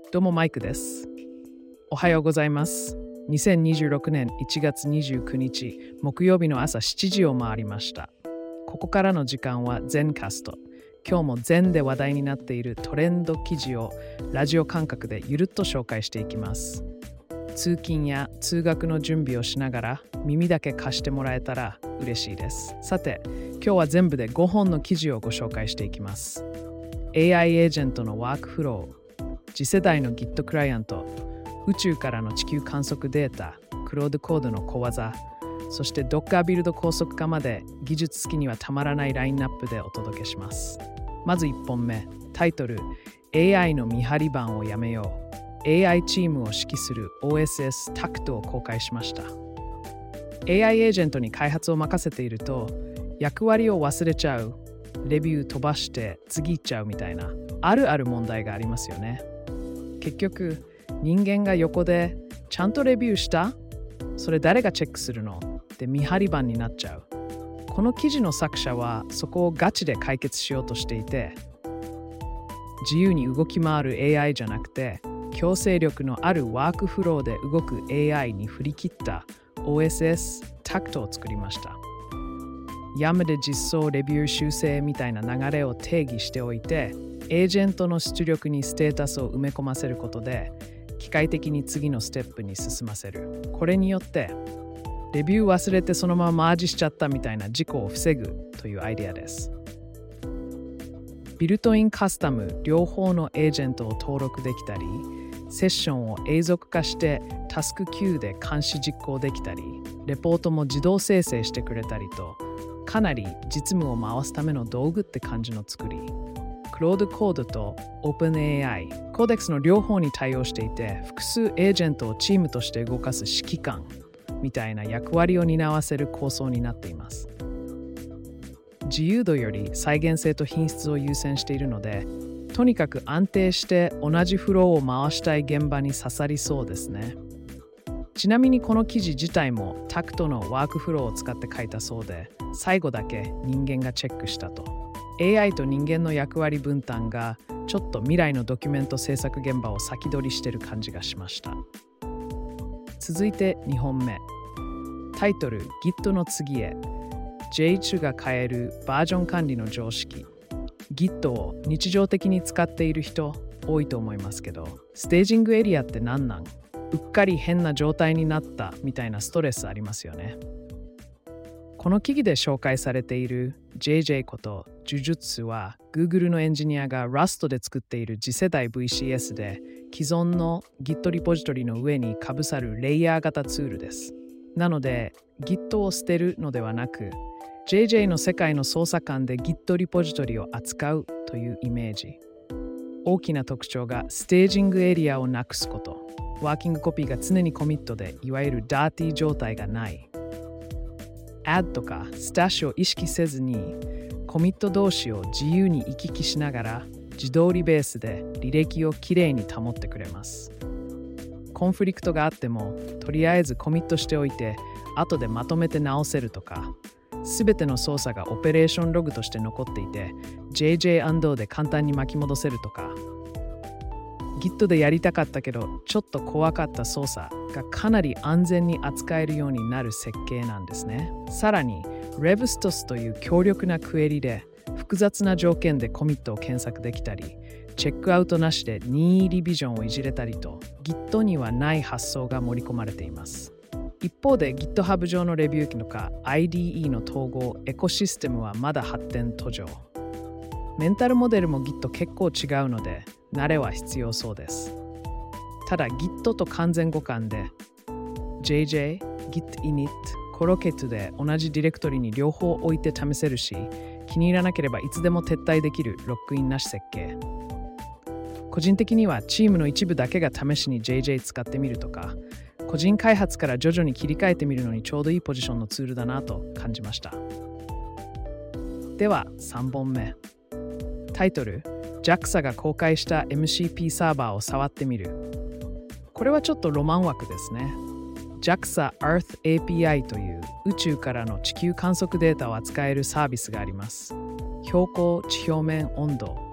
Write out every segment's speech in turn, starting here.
どうもマイクです。おはようございます。2026年1月29日木曜日の朝7時を回りました。ここからの時間は全カスト。今日も全で話題になっているトレンド記事をラジオ感覚でゆるっと紹介していきます。通勤や通学の準備をしながら耳だけ貸してもらえたら嬉しいです。さて、今日は全部で5本の記事をご紹介していきます。AI エージェントのワークフロー、次世代の Git クライアント、宇宙からの地球観測データ、クロードコードの小技、そして Docker ビルド高速化まで技術好きにはたまらないラインナップでお届けします。まず1本目、タイトル AI の見張り番をやめよう。AI チームを指揮する OSS TACT を公開しました。AI エージェントに開発を任せていると役割を忘れちゃう、レビュー飛ばして次行っちゃうみたいなあるある問題がありますよね。結局人間が横でちゃんとレビューした?それ誰がチェックするの?って見張り番になっちゃう。この記事の作者はそこをガチで解決しようとしていて、自由に動き回る AI じゃなくて強制力のあるワークフローで動く AI に振り切った OSS TACT を作りました。YAM で実装レビュー修正みたいな流れを定義しておいて、エージェントの出力にステータスを埋め込ませることで機械的に次のステップに進ませる。これによってレビュー忘れてそのままマージしちゃったみたいな事故を防ぐというアイデアです。ビルトインカスタム両方のエージェントを登録できたり、セッションを永続化してタスクキューで監視実行できたり、レポートも自動生成してくれたりと、かなり実務を回すための道具って感じの作り。クロードコードと OpenAI、コーデックスの両方に対応していて、複数エージェントをチームとして動かす指揮官みたいな役割を担わせる構想になっています。自由度より再現性と品質を優先しているので、とにかく安定して同じフローを回したい現場に刺さりそうですね。ちなみにこの記事自体もタクトのワークフローを使って書いたそうで、最後だけ人間がチェックしたと。AI と人間の役割分担がちょっと未来のドキュメント制作現場を先取りしてる感じがしました。続いて2本目。タイトル Git の次へ。J2 が変えるバージョン管理の常識。Git を日常的に使っている人多いと思いますけど、ステージングエリアって何なん?うっかり変な状態になったみたいなストレスありますよね。この記事で紹介されている JJ こと呪術は Google のエンジニアが Rust で作っている次世代 VCS で既存の Git リポジトリの上にかぶさるレイヤー型ツールです。なので Git を捨てるのではなく JJ の世界の操作間で Git リポジトリを扱うというイメージ。大きな特徴がステージングエリアをなくすこと。ワーキングコピーが常にコミットでいわゆるダーティー状態がない。add とかスタッシュを意識せずにコミット同士を自由に行き来しながら自動リベースで履歴をきれいに保ってくれます。コンフリクトがあってもとりあえずコミットしておいて後でまとめて直せるとか、すべての操作がオペレーションログとして残っていて JJ Undo で簡単に巻き戻せるとか、Git でやりたかったけどちょっと怖かった操作がかなり安全に扱えるようになる設計なんですね。さらに RevStos という強力なクエリで複雑な条件でコミットを検索できたり、チェックアウトなしで任意リビジョンをいじれたりと Git にはない発想が盛り込まれています。一方で GitHub 上のレビュー機とか IDE の統合エコシステムはまだ発展途上。メンタルモデルも Git 結構違うので慣れは必要そうです。ただ Git と完全互換で JJ、Git init、Colocate で同じディレクトリに両方置いて試せるし、気に入らなければいつでも撤退できるロックインなし設計。個人的にはチームの一部だけが試しに JJ 使ってみるとか、個人開発から徐々に切り替えてみるのにちょうどいいポジションのツールだなと感じました。では3本目。タイトル JAXA が公開した MCP サーバーを触ってみる。これはちょっとロマン枠ですね。JAXA Earth API という宇宙からの地球観測データを扱えるサービスがあります。標高、地表面温度、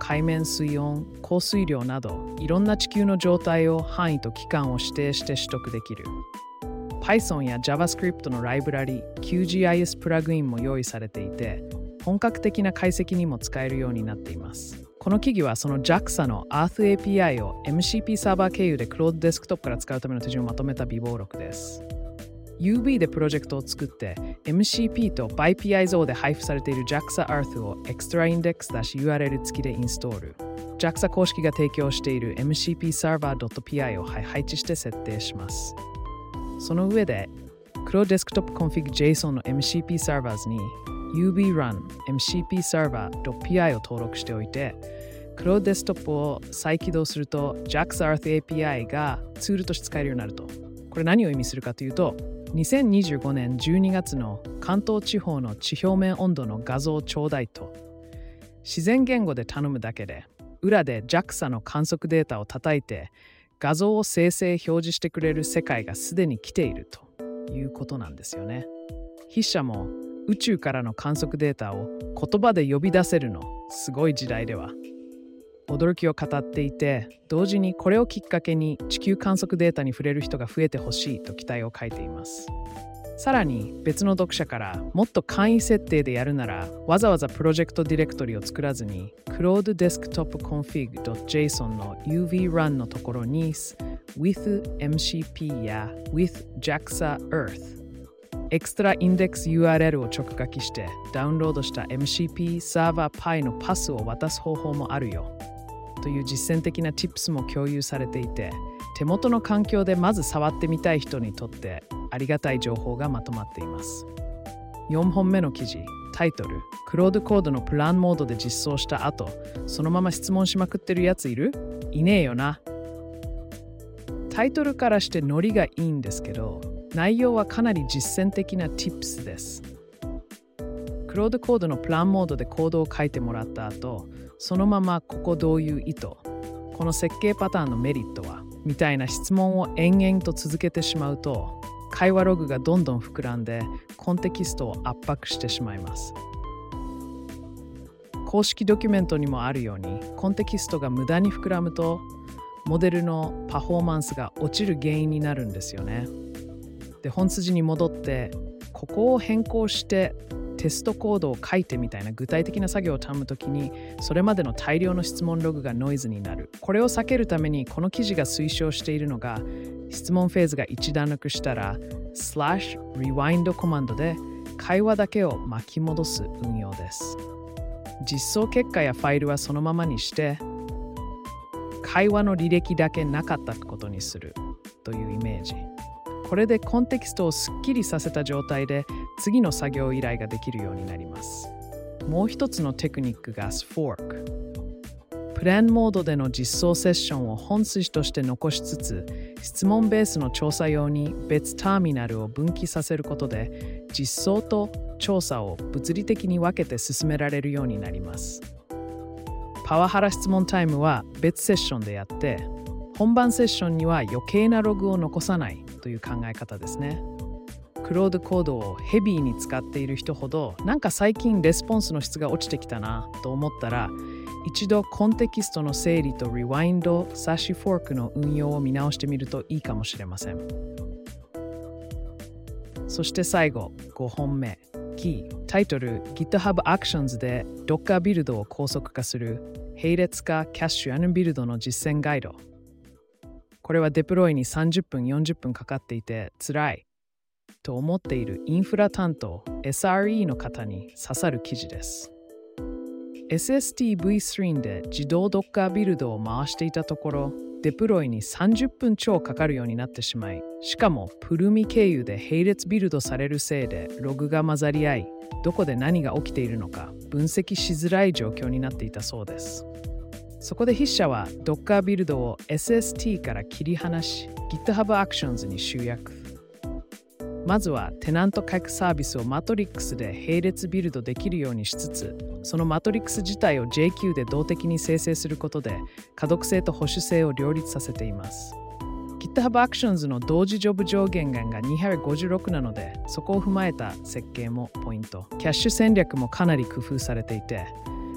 海面水温、降水量などいろんな地球の状態を範囲と期間を指定して取得できる。Python や JavaScript のライブラリ QGIS プラグインも用意されていて、本格的な解析にも使えるようになっています。この記事はその JAXA の Earth API を MCP サーバー経由で Cloud デスクトップから使うための手順をまとめた微暴録です。UV でプロジェクトを作って MCP と ByPI で配布されている JAXA Earth を Extra-Index-URL 付きでインストール。JAXA 公式が提供している MCP Server.py を配置して設定します。その上で Cloud Desktop Config JSON の MCP Servers に UV Run MCP Server.py を登録しておいて、Cloud Desktop を再起動すると JAXA Earth API がツールとして使えるようになると。これ何を意味するかというと、2025年12月の関東地方の地表面温度の画像ちょうだいと、自然言語で頼むだけで、裏で JAXA の観測データを叩いて、画像を生成表示してくれる世界がすでに来ているということなんですよね。筆者も宇宙からの観測データを言葉で呼び出せるのすごい時代では驚きを語っていて、同時にこれをきっかけに地球観測データに触れる人が増えてほしいと期待を書いています。さらに別の読者から、もっと簡易設定でやるならわざわざプロジェクトディレクトリを作らずに Cloud Desktop Config.json の UV Run のところに with MCP や with JAXA Earth Extra-Index-URL を直書きしてダウンロードした MCP Server Pi のパスを渡す方法もあるよという実践的な Tips も共有されていて、手元の環境でまず触ってみたい人にとってありがたい情報がまとまっています。4本目の記事、タイトル、クロードコードのプランモードで実装した後、そのまま質問しまくってるやついる？いねえよな。タイトルからしてノリがいいんですけど、内容はかなり実践的な Tips です。クロードコードのプランモードでコードを書いてもらった後、そのままここどういう意図、この設計パターンのメリットはみたいな質問を延々と続けてしまうと、会話ログがどんどん膨らんでコンテキストを圧迫してしまいます。公式ドキュメントにもあるように、コンテキストが無駄に膨らむとモデルのパフォーマンスが落ちる原因になるんですよね。で、本筋に戻ってここを変更してテストコードを書いてみたいな具体的な作業を頼むときに、それまでの大量の質問ログがノイズになる。これを避けるためにこの記事が推奨しているのが、質問フェーズが一段落したら/rewind コマンドで会話だけを巻き戻す運用です。実装結果やファイルはそのままにして会話の履歴だけなかったことにするというイメージ。これでコンテキストをすっきりさせた状態で次の作業依頼ができるようになります。もう一つのテクニックが Fork。プランモードでの実装セッションを本筋として残しつつ、質問ベースの調査用に別ターミナルを分岐させることで、実装と調査を物理的に分けて進められるようになります。パワハラ質問タイムは別セッションでやって、本番セッションには余計なログを残さないという考え方ですね。クロードコードをヘビーに使っている人ほど、なんか最近レスポンスの質が落ちてきたなと思ったら、一度コンテキストの整理とリワインド、サッシュフォークの運用を見直してみるといいかもしれません。そして最後、5本目。キー、タイトル GitHub Actions で Docker ビルドを高速化する並列化キャッシュ&ビルドの実践ガイド。これはデプロイに30分40分かかっていて辛いと思っているインフラ担当 SRE の方に刺さる記事です。SST V-Stream で自動 Docker ビルドを回していたところ、デプロイに30分超かかるようになってしまい、しかもプルミ経由で並列ビルドされるせいでログが混ざり合い、どこで何が起きているのか分析しづらい状況になっていたそうです。そこで筆者は Docker ビルドを SST から切り離し GitHub Actions に集約。まずはテナント各サービスをマトリックスで並列ビルドできるようにしつつ、そのマトリックス自体を JQ で動的に生成することで可読性と保守性を両立させています。GitHub Actions の同時ジョブ上限が256なので、そこを踏まえた設計もポイント。キャッシュ戦略もかなり工夫されていて、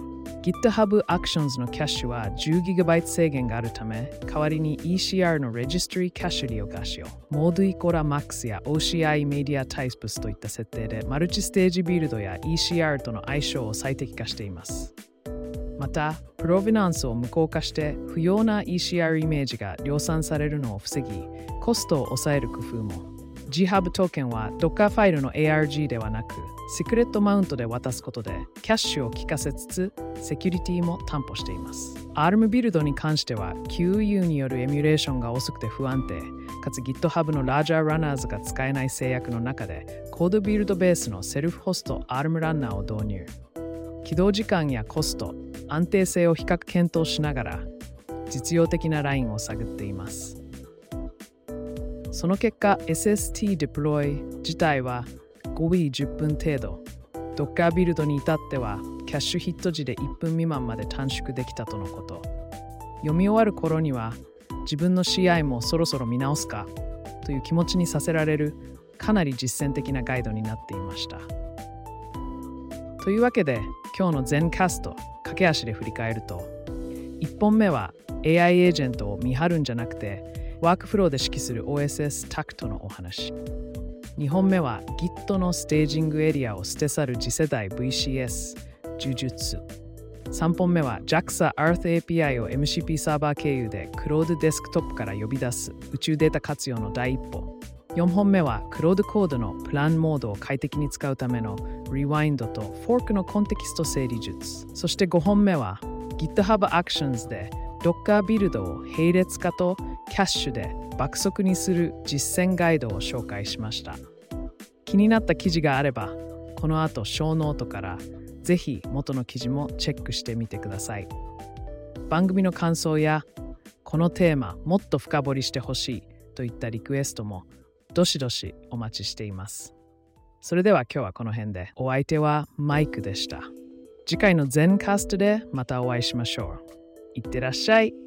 GitHub Actions のキャッシュは 10GB 制限があるため、代わりに ECR の Registry キャッシュ利用可使用。モードイコラ Max や OCI Media Types といった設定でマルチステージビルドや ECR との相性を最適化しています。また、プロヴィナンスを無効化して不要な ECR イメージが量産されるのを防ぎ、コストを抑える工夫も。GHub トーケンは Docker ファイルの ARG ではなく、シークレットマウントで渡すことでキャッシュを効かせつつ、セキュリティも担保しています。ARM ビルドに関しては、QU によるエミュレーションが遅くて不安定、かつ GitHub のラージャーランナーズが使えない制約の中で、コードビルドベースのセルフホスト ARM ランナーを導入。起動時間やコスト、安定性を比較検討しながら、実用的なラインを探っています。その結果、SST デプロイ自体は5位10分程度、Docker ビルドに至っては、キャッシュヒット時で1分未満まで短縮できたとのこと。読み終わる頃には、自分の CI もそろそろ見直すかという気持ちにさせられる、かなり実践的なガイドになっていました。というわけで、今日の Zencast 駆け足で振り返ると、1本目は AI エージェントを見張るんじゃなくて、ワークフローで指揮する OSS タクトのお話。2本目は Git のステージングエリアを捨て去る次世代 VCS、呪術。3本目は JAXA Earth API を MCP サーバー経由でクロードデスクトップから呼び出す宇宙データ活用の第一歩。4本目はクロードコードのプランモードを快適に使うための Rewind と Fork のコンテキスト整理術。そして5本目は GitHub Actions で Docker ビルドを並列化とキャッシュで爆速にする実践ガイドを紹介しました。気になった記事があれば、この後ショーノートからぜひ元の記事もチェックしてみてください。番組の感想やこのテーマもっと深掘りしてほしいといったリクエストもどしどしお待ちしています。それでは今日はこの辺で。お相手はマイクでした。次回のZencastでまたお会いしましょう。いってらっしゃい。